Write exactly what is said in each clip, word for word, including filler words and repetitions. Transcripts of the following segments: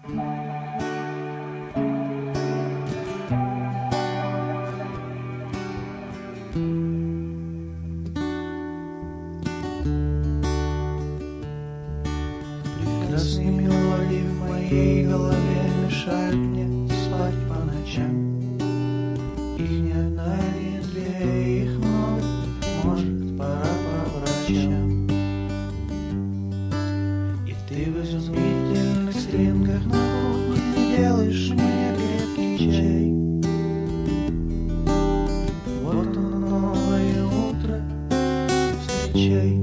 Прекрасные мелодии в моей голове мешают мне спать по ночам. Их не одна, не две, их много, может, пора по врачам. И ты в изумительных стрингах на кухне делаешь мне крепкий чай. Вот оно, новое утро, встречай.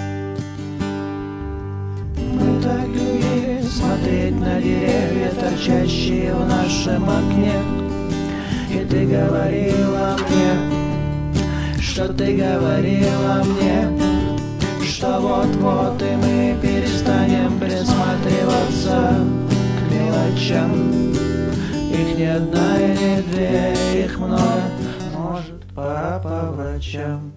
Мы так любили смотреть на деревья, торчащие в нашем окне. И ты говорила мне, что ты говорила мне, что вот-вот и мы перестанем присматриваться к мелочам. Их не одна и не две, их много, может, пора по врачам.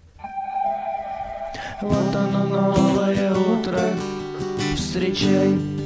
Вот оно, новое утро, встречай.